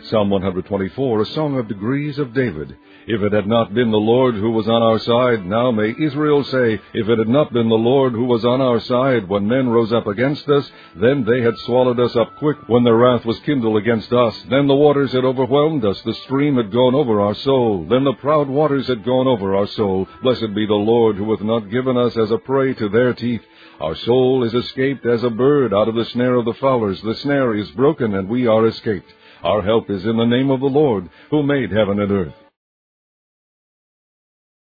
Psalm 124, a song of degrees of David. If it had not been the Lord who was on our side, now may Israel say, if it had not been the Lord who was on our side, when men rose up against us, then they had swallowed us up quick, when their wrath was kindled against us. Then the waters had overwhelmed us, the stream had gone over our soul. Then the proud waters had gone over our soul. Blessed be the Lord, who hath not given us as a prey to their teeth. Our soul is escaped as a bird out of the snare of the fowlers. The snare is broken, and we are escaped. Our help is in the name of the Lord, who made heaven and earth.